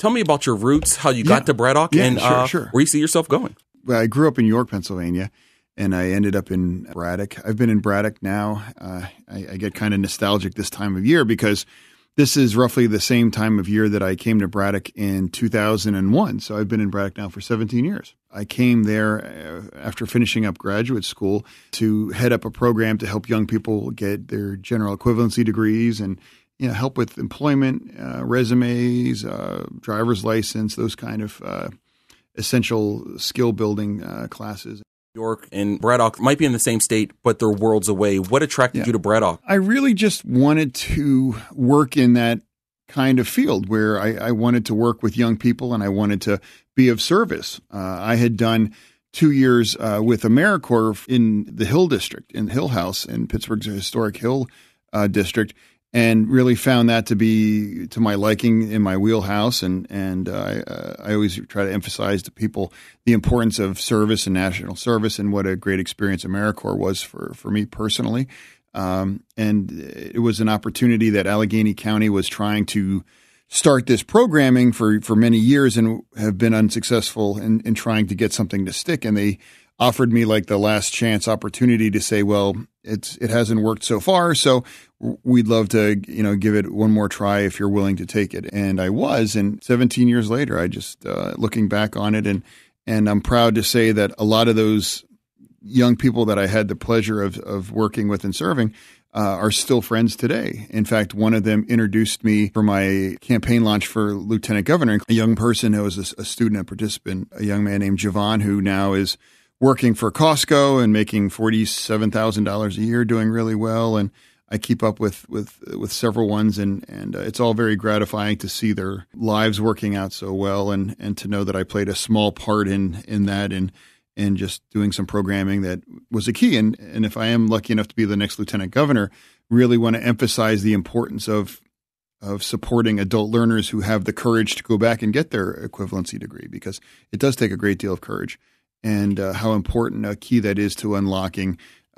Tell me about your roots, how you got to Braddock, and sure. where you see yourself going. Well, I grew up in York, Pennsylvania, and I ended up in Braddock. I've been in Braddock now. I get kind of nostalgic this time of year because this is roughly the same time of year that I came to Braddock in 2001. So I've been in Braddock now for 17 years. I came there after finishing up graduate school to head up a program to help young people get their general equivalency degrees and help with employment, resumes, driver's license, those kind of essential skill building classes. York and Braddock might be in the same state, but they're worlds away. What attracted you to Braddock? I really just wanted to work in that kind of field where I wanted to work with young people and I wanted to be of service. I had done 2 years with AmeriCorps in the Hill District, in Hill House in Pittsburgh's historic Hill District, and really found that to be to my liking, in my wheelhouse. And I always try to emphasize to people the importance of service and national service and what a great experience AmeriCorps was for me personally. And it was an opportunity that Allegheny County was trying to start this programming for many years and have been unsuccessful in trying to get something to stick. And they offered me like the last chance opportunity to say, well, it hasn't worked so far, so we'd love to, give it one more try if you're willing to take it. And I was, and 17 years later, I just looking back on it, and I'm proud to say that a lot of those young people that I had the pleasure of working with and serving are still friends today. In fact, one of them introduced me for my campaign launch for lieutenant governor, a young person who was a student, a participant, a young man named Javon, who now is working for Costco and making $47,000 a year, doing really well. And I keep up with several ones, and it's all very gratifying to see their lives working out so well, and to know that I played a small part in that, and just doing some programming that was a key. And if I am lucky enough to be the next lieutenant governor, really want to emphasize the importance of supporting adult learners who have the courage to go back and get their equivalency degree, because it does take a great deal of courage. And how important a key that is to unlocking,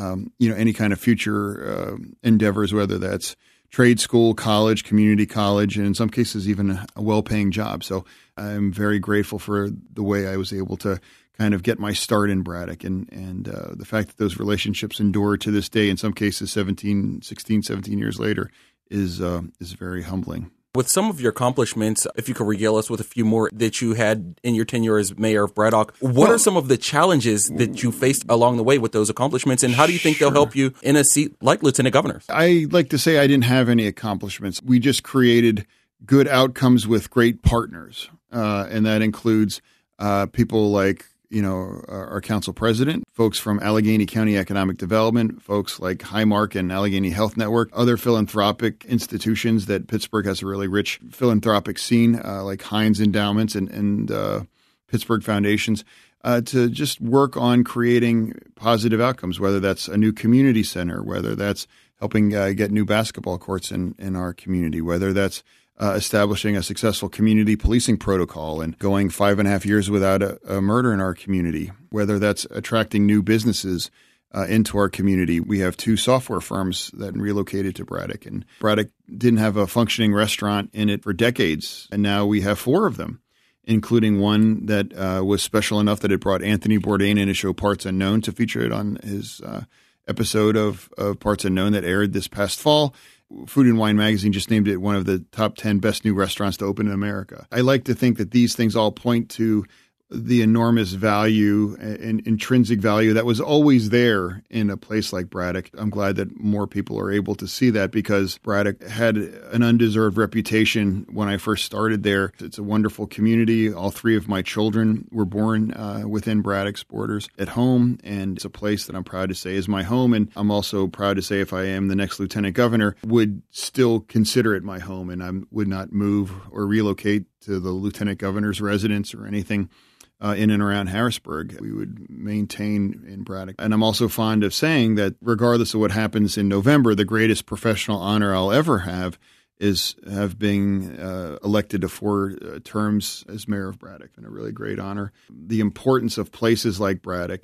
any kind of future endeavors, whether that's trade school, college, community college, and in some cases even a well-paying job. So I'm very grateful for the way I was able to kind of get my start in Braddock, and the fact that those relationships endure to this day, in some cases 16, 17 years later, is very humbling. With some of your accomplishments, if you could regale us with a few more that you had in your tenure as mayor of Braddock, what are some of the challenges that you faced along the way with those accomplishments, and how do you think they'll help you in a seat like lieutenant governor? I like to say I didn't have any accomplishments. We just created good outcomes with great partners, and that includes people like our council president, folks from Allegheny County Economic Development, folks like Highmark and Allegheny Health Network, other philanthropic institutions that Pittsburgh has a really rich philanthropic scene, like Heinz Endowments and Pittsburgh Foundations, to just work on creating positive outcomes, whether that's a new community center, whether that's helping get new basketball courts in our community, whether that's establishing a successful community policing protocol and going 5.5 years without a murder in our community, whether that's attracting new businesses into our community. We have 2 software firms that relocated to Braddock, and Braddock didn't have a functioning restaurant in it for decades, and now we have 4 of them, including one that was special enough that it brought Anthony Bourdain in to show Parts Unknown, to feature it on his episode of Parts Unknown that aired this past fall. Food and Wine magazine just named it one of the top 10 best new restaurants to open in America. I like to think that these things all point to the enormous value and intrinsic value that was always there in a place like Braddock. I'm glad that more people are able to see that, because Braddock had an undeserved reputation when I first started there. It's a wonderful community. All 3 of my children were born within Braddock's borders at home, and it's a place that I'm proud to say is my home. And I'm also proud to say, if I am the next lieutenant governor, would still consider it my home, and I would not move or relocate to the lieutenant governor's residence or anything in and around Harrisburg. We would maintain in Braddock. And I'm also fond of saying that regardless of what happens in November, the greatest professional honor I'll ever have is been elected to 4 terms as mayor of Braddock. And a really great honor. The importance of places like Braddock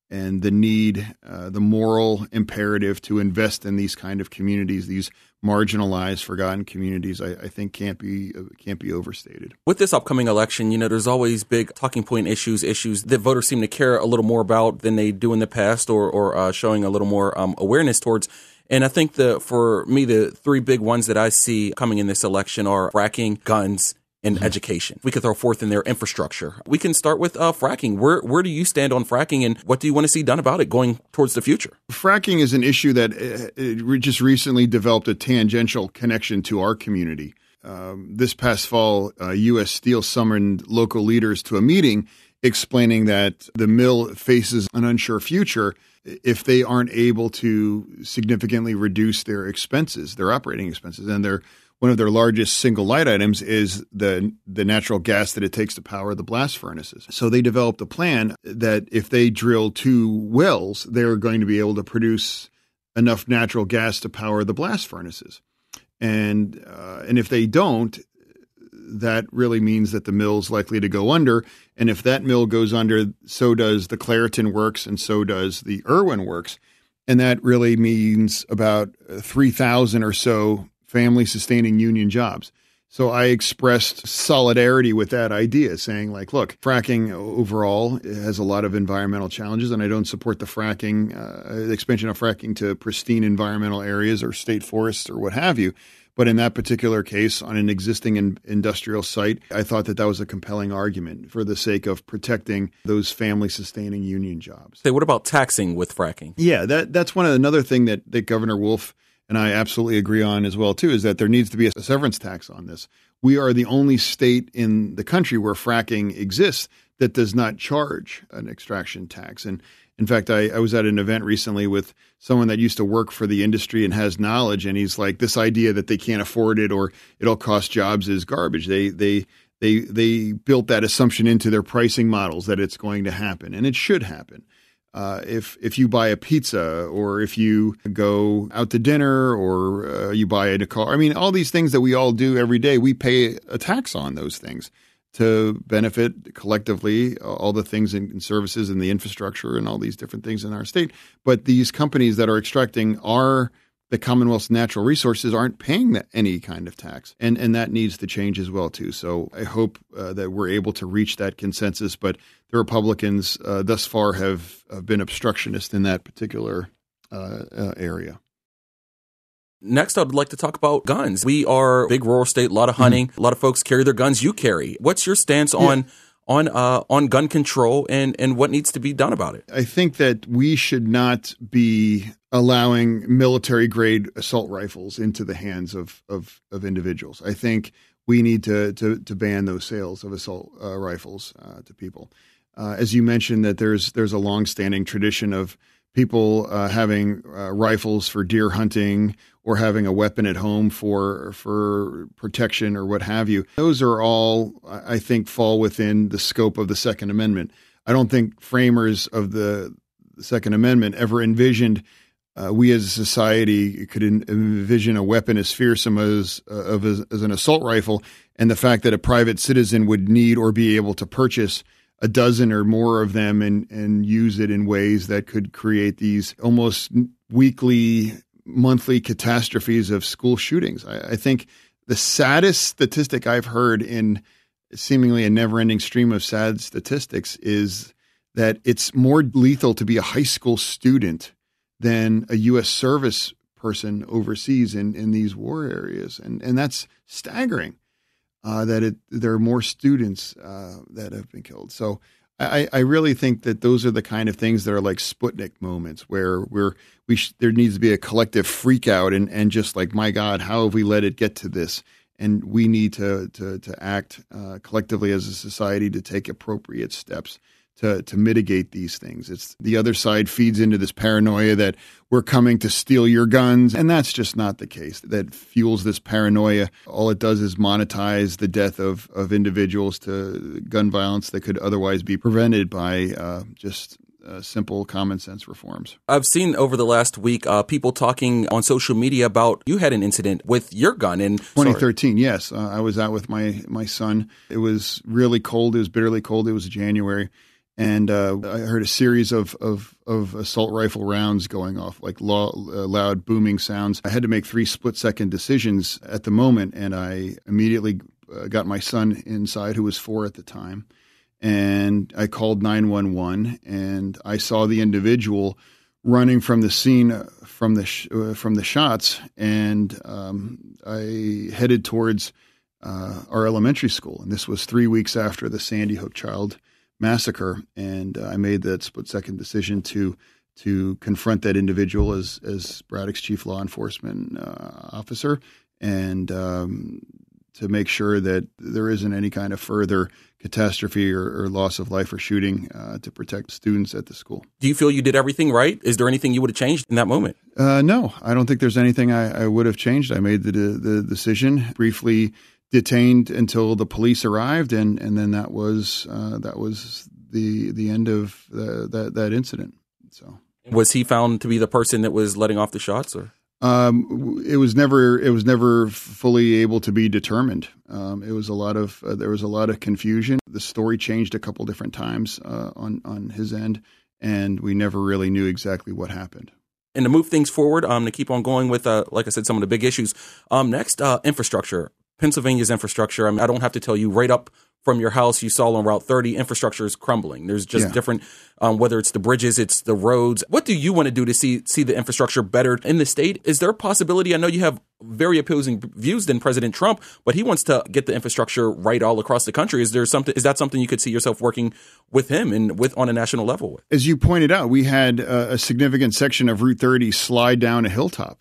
and the need, the moral imperative to invest in these kind of communities, these marginalized, forgotten communities, I think can't be overstated. With this upcoming election, there's always big talking point issues that voters seem to care a little more about than they do in the past, or showing a little more awareness towards. And I think for me, the three big ones that I see coming in this election are fracking, guns, and education. We could throw forth in their infrastructure. We can start with fracking. Where do you stand on fracking, and what do you want to see done about it going towards the future? Fracking is an issue that just recently developed a tangential connection to our community. This past fall, U.S. Steel summoned local leaders to a meeting explaining that the mill faces an unsure future if they aren't able to significantly reduce their expenses, their operating expenses. And one of their largest single line items is the natural gas that it takes to power the blast furnaces. So they developed a plan that if they drill 2 wells, they're going to be able to produce enough natural gas to power the blast furnaces. And if they don't, that really means that the mill's likely to go under. And if that mill goes under, so does the Clairton Works and so does the Irwin Works. And that really means about 3,000 or so family-sustaining union jobs. So I expressed solidarity with that idea, saying look, fracking overall has a lot of environmental challenges, and I don't support the expansion of fracking to pristine environmental areas or state forests or what have you. But in that particular case, on an existing industrial site, I thought that was a compelling argument for the sake of protecting those family-sustaining union jobs. Hey, what about taxing with fracking? Yeah, that's another thing that Governor Wolf and I absolutely agree on as well, too, is that there needs to be a severance tax on this. We are the only state in the country where fracking exists that does not charge an extraction tax. And in fact, I was at an event recently with someone that used to work for the industry and has knowledge, and he's like, this idea that they can't afford it or it'll cost jobs is garbage. They built that assumption into their pricing models that it's going to happen, and it should happen. If you buy a pizza or if you go out to dinner or you buy a car, all these things that we all do every day, we pay a tax on those things to benefit collectively all the things and services and the infrastructure and all these different things in our state. But these companies that are extracting the Commonwealth's natural resources aren't paying any kind of tax. And that needs to change as well, too. So I hope that we're able to reach that consensus. But the Republicans thus far have been obstructionist in that particular area. Next, I'd like to talk about guns. We are a big rural state, a lot of hunting, a lot of folks carry their guns. You carry. What's your stance on gun control and what needs to be done about it? I think that we should not be allowing military-grade assault rifles into the hands of individuals. I think we need to ban those sales of assault rifles to people. As you mentioned, that there's a long-standing tradition of people having rifles for deer hunting or having a weapon at home for protection or what have you. Those are all, I think, fall within the scope of the Second Amendment. I don't think framers of the Second Amendment ever envisioned we as a society could envision a weapon as fearsome as an assault rifle, and the fact that a private citizen would need or be able to purchase a dozen or more of them and use it in ways that could create these almost weekly, monthly catastrophes of school shootings. I think the saddest statistic I've heard in seemingly a never-ending stream of sad statistics is that it's more lethal to be a high school student than a U.S. service person overseas in these war areas. And that's staggering. There are more students that have been killed. So I really think that those are the kind of things that are like Sputnik moments where there needs to be a collective freak out and just like, my God, how have we let it get to this? And we need to act collectively as a society to take appropriate steps to mitigate these things. It's the other side feeds into this paranoia that we're coming to steal your guns, and that's just not the case. That fuels this paranoia. All it does is monetize the death of individuals to gun violence that could otherwise be prevented by just simple common sense reforms. I've seen over the last week people talking on social media about you had an incident with your gun in 2013. Yes, I was out with my son. It was really cold. It was bitterly cold. It was January. And I heard a series of assault rifle rounds going off, like loud booming sounds. I had to make 3 split-second decisions at the moment, and I immediately got my son inside, who was 4 at the time, and I called 911, and I saw the individual running from the scene from the shots, and I headed towards our elementary school, and this was 3 weeks after the Sandy Hook child massacre, and I made that split-second decision to confront that individual as Braddock's chief law enforcement officer, and to make sure that there isn't any kind of further catastrophe or loss of life or shooting to protect students at the school. Do you feel you did everything right? Is there anything you would have changed in that moment? No, I don't think there's anything I would have changed. I made the decision, briefly detained until the police arrived, and then that was the end of that incident. So, was he found to be the person that was letting off the shots, or? It was never fully able to be determined. There was a lot of confusion. The story changed a couple different times on his end, and we never really knew exactly what happened. And to move things forward, to keep on going with, like I said, some of the big issues. Next, infrastructure. Pennsylvania's infrastructure. I mean, I don't have to tell you, right up from your house, you saw on Route 30, infrastructure is crumbling. There's just different, whether it's the bridges, it's the roads. What do you want to do to see the infrastructure better in the state? Is there a possibility? I know you have very opposing views than President Trump, but he wants to get the infrastructure right all across the country. Is that something you could see yourself working with him and on a national level? As you pointed out, we had a significant section of Route 30 slide down a hilltop.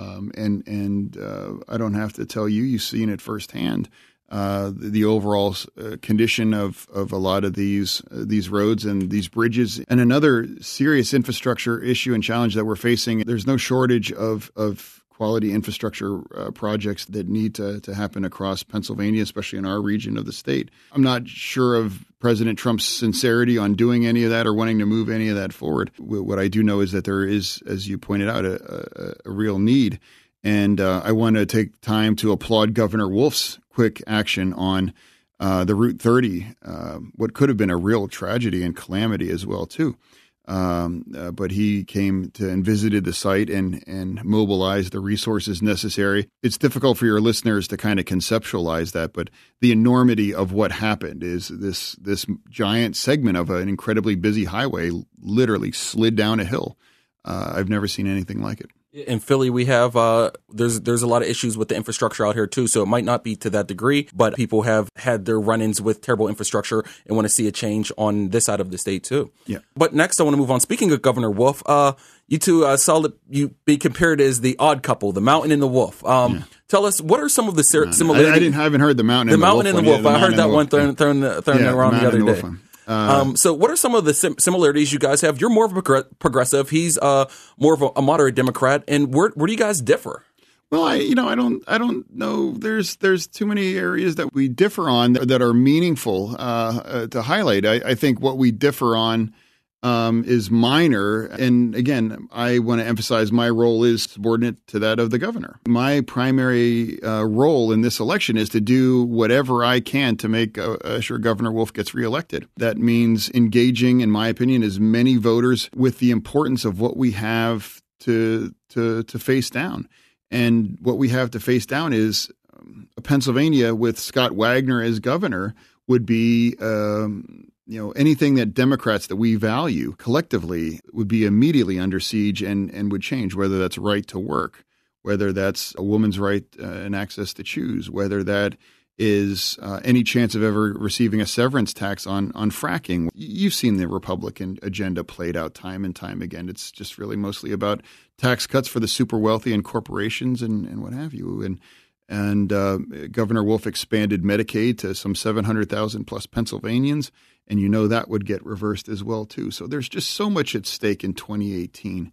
And I don't have to tell you, you've seen it firsthand, the overall condition of a lot of these roads and these bridges. And another serious infrastructure issue and challenge that we're facing, there's no shortage of quality infrastructure projects that need to happen across Pennsylvania, especially in our region of the state. I'm not sure of President Trump's sincerity on doing any of that or wanting to move any of that forward. What I do know is that there is, as you pointed out, a real need. And I want to take time to applaud Governor Wolf's quick action on the Route 30, what could have been a real tragedy and calamity as well, too. But he came and visited the site and mobilized the resources necessary. It's difficult for your listeners to kind of conceptualize that, but the enormity of what happened is this giant segment of an incredibly busy highway literally slid down a hill. I've never seen anything like it. In Philly, we have there's a lot of issues with the infrastructure out here, too. So it might not be to that degree, but people have had their run-ins with terrible infrastructure and want to see a change on this side of the state, too. Yeah. But next, I want to move on. Speaking of Governor Wolf, you two saw that you be compared as the odd couple, the mountain and the wolf. Tell us, what are some of the similarities? I haven't heard the mountain and the wolf. The mountain and the wolf. I heard that one thrown around the other day. So what are some of the similarities you guys have? You're more of a progressive. He's more of a moderate Democrat. And where do you guys differ? Well, I don't know. There's too many areas that we differ on that are meaningful to highlight. I think what we differ on is minor. And again, I want to emphasize my role is subordinate to that of the governor. My primary role in this election is to do whatever I can to make sure Governor Wolf gets reelected. That means engaging, in my opinion, as many voters with the importance of what we have to face down. And what we have to face down is Pennsylvania with Scott Wagner as governor would be anything that Democrats that we value collectively would be immediately under siege and would change, whether that's right to work, whether that's a woman's right and access to choose, whether that is any chance of ever receiving a severance tax on fracking. You've seen the Republican agenda played out time and time again. It's just really mostly about tax cuts for the super wealthy and corporations and what have you. And Governor Wolf expanded Medicaid to some 700,000 plus Pennsylvanians, and that would get reversed as well, too. So there's just so much at stake in 2018.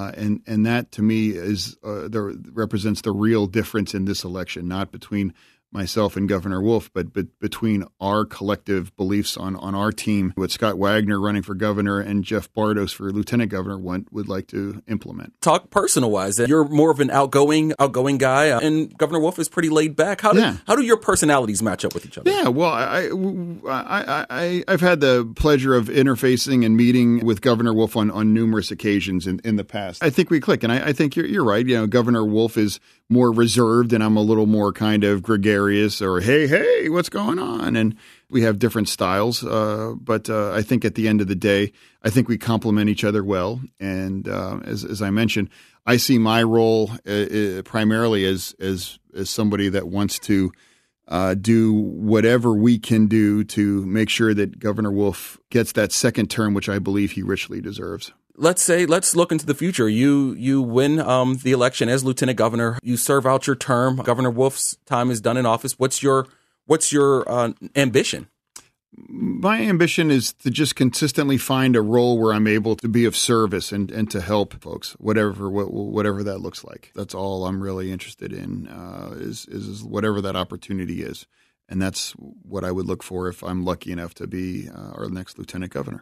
And that, to me, represents the real difference in this election, not between myself and Governor Wolf, but between our collective beliefs on our team, what Scott Wagner running for governor and Jeff Bartos for lieutenant governor would like to implement. Talk personal-wise. You're more of an outgoing guy, and Governor Wolf is pretty laid back. How do your personalities match up with each other? Yeah, well, I've had the pleasure of interfacing and meeting with Governor Wolf on numerous occasions in the past. I think we click, and I think you're right. You know, Governor Wolf is more reserved, and I'm a little more kind of gregarious, or hey, what's going on? And we have different styles, but I think at the end of the day, I think we complement each other well. And as I mentioned, I see my role primarily as somebody that wants to do whatever we can do to make sure that Governor Wolf gets that second term, which I believe he richly deserves. Let's look into the future. You win the election as lieutenant governor. You serve out your term. Governor Wolf's time is done in office. What's your ambition? My ambition is to just consistently find a role where I'm able to be of service and to help folks, whatever that looks like. That's all I'm really interested in, is whatever that opportunity is. And that's what I would look for if I'm lucky enough to be our next lieutenant governor.